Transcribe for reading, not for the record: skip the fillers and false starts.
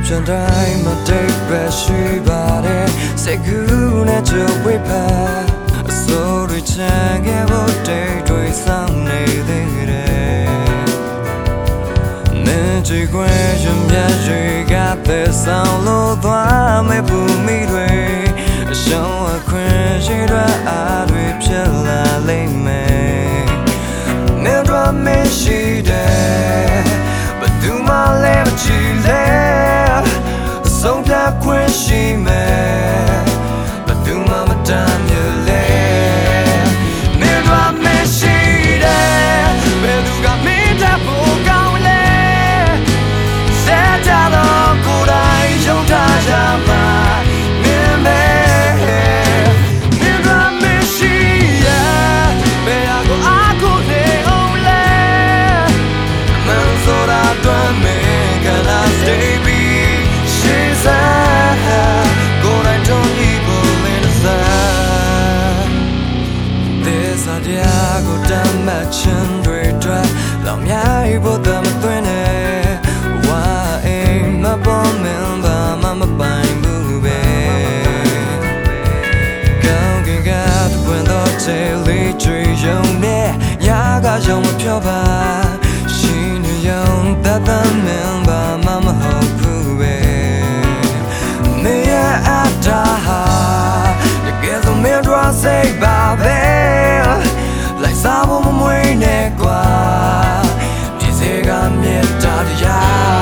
ပြန်တိုင်းမတိတ်ပဲရှိပါတယ်စိတ်ကူးနဲ့ကြွေးပါအစိုးရချမ်းခဲ့ဖို့တိတ်တွေဆောင်နေသေးတယ်မင်းကြည့်ခွင့်ရင်ပြန်ရှိကတဲ့ဆောင်လို့သွားမဲ့ဘူးမိတွေအရှုံးအခွင့်ရှိတဲ့အားတွေဖြစ်လာလိမ့်မယ်မင်းတို့မရှိတယ်ဘယ်သူမှလည်းမကြည့်လဲဆုံးဖြတ်ခွင့်ရှိမယ်ဘယ်သူမှမတမ်းမြလဲမင်းတို့မရှိတယ်ဘယ်သူကမင်းတပ်ဖို့ကောင်းလဲစက်ကြတော့ကိုယ်တိုင်ယုံထားကြမှာမင်းမဲမင်းတို့မရှိရဘယ်ဟာကိုအားကိုနေအောင်လဲအမှန်ဆိုတာတော့မင်းကလာ stay be Diago damn chin dwe dwa long yai bo da ma twin ne wa ai ma bon min ba ma ma pai bu be Gao ge ga twin do te li chui yong ne ya ga yong ma phyo ba Shin ni yong da da min ba ma ma ho bu be Me ya ata ha de ge so me dwa say ba be Like Sabo Moine Gua, Dizega Meta.